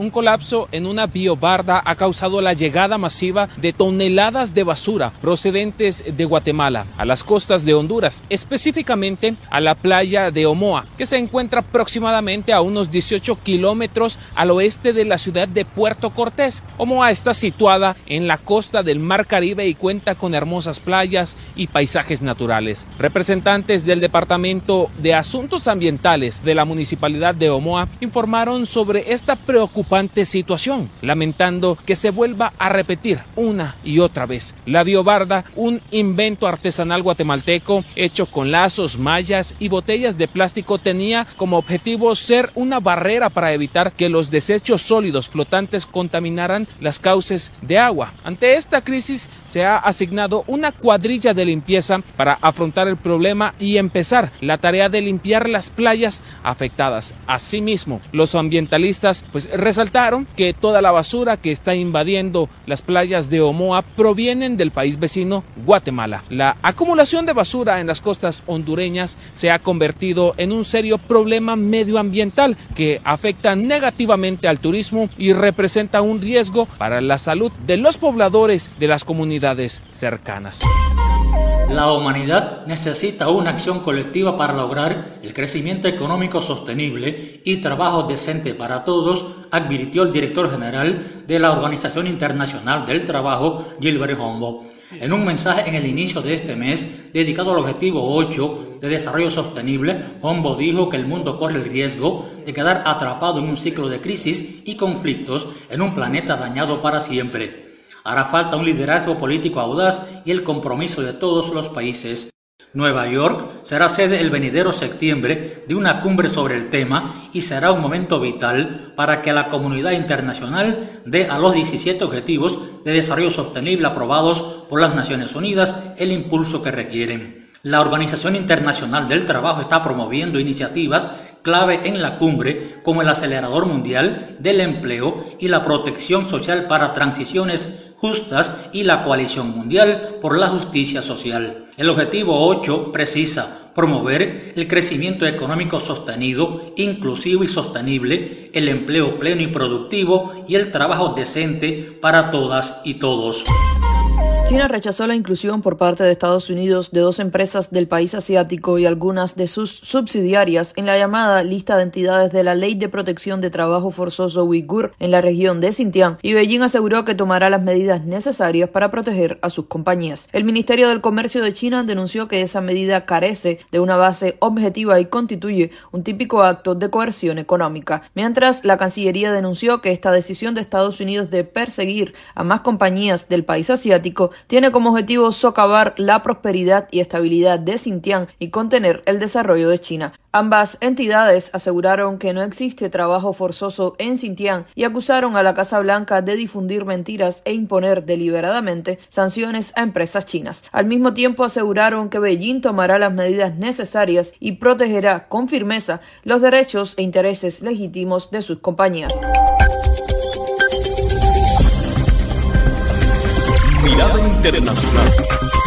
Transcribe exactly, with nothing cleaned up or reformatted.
un colapso en una biobarda ha causado la llegada masiva de toneladas de basura procedentes de Guatemala a las costas de Honduras, específicamente a la playa de Omoa, que se encuentra aproximadamente a unos dieciocho kilómetros al oeste de la ciudad de Puerto Cortés. Omoa está situada en la costa del Mar Caribe y cuenta con hermosas playas y paisajes naturales. Representantes del Departamento de Asuntos Ambientales de la Municipalidad de Omoa informaron sobre esta preocupante situación, lamentando que se vuelva a repetir una y otra vez. La biobarda, un invento artesanal guatemalteco hecho con lazos, mallas y botellas de plástico, tenía como objetivo ser una barrera para evitar que los desechos sólidos flotantes contaminaran las cauces de agua. Ante esta crisis se ha asignado una cuadrilla de limpieza para afrontar el problema y empezar la tarea de limpiar las playas afectadas. Asimismo, los ambientalistas pues resaltaron que toda la basura que está invadiendo las playas de Omoa provienen del país vecino Guatemala. La acumulación de basura en las costas hondureñas se ha convertido en un serio problema medioambiental que afecta negativamente al turismo y representa un riesgo para la salud de los pobladores de las comunidades cercanas. La humanidad necesita una acción colectiva para lograr el crecimiento económico sostenible y trabajo decente para todos, advirtió el director general de la Organización Internacional del Trabajo, Gilbert Humboldt. En un mensaje en el inicio de este mes, dedicado al objetivo ocho de desarrollo sostenible, Humboldt dijo que el mundo corre el riesgo de quedar atrapado en un ciclo de crisis y conflictos en un planeta dañado para siempre. Hará falta un liderazgo político audaz y el compromiso de todos los países. Nueva York será sede el venidero septiembre de una cumbre sobre el tema y será un momento vital para que la comunidad internacional dé a los diecisiete Objetivos de Desarrollo Sostenible aprobados por las Naciones Unidas el impulso que requieren. La Organización Internacional del Trabajo está promoviendo iniciativas clave en la cumbre como el acelerador mundial del empleo y la protección social para transiciones justas y la coalición mundial por la justicia social. El objetivo ocho precisa promover el crecimiento económico sostenido, inclusivo y sostenible, el empleo pleno y productivo y el trabajo decente para todas y todos. China rechazó la inclusión por parte de Estados Unidos de dos empresas del país asiático y algunas de sus subsidiarias en la llamada lista de entidades de la Ley de Protección de Trabajo Forzoso Uigur en la región de Xinjiang, y Beijing aseguró que tomará las medidas necesarias para proteger a sus compañías. El Ministerio del Comercio de China denunció que esa medida carece de una base objetiva y constituye un típico acto de coerción económica, mientras la Cancillería denunció que esta decisión de Estados Unidos de perseguir a más compañías del país asiático tiene como objetivo socavar la prosperidad y estabilidad de Xinjiang y contener el desarrollo de China. Ambas entidades aseguraron que no existe trabajo forzoso en Xinjiang y acusaron a la Casa Blanca de difundir mentiras e imponer deliberadamente sanciones a empresas chinas. Al mismo tiempo aseguraron que Beijing tomará las medidas necesarias y protegerá con firmeza los derechos e intereses legítimos de sus compañías. Mirada Internacional.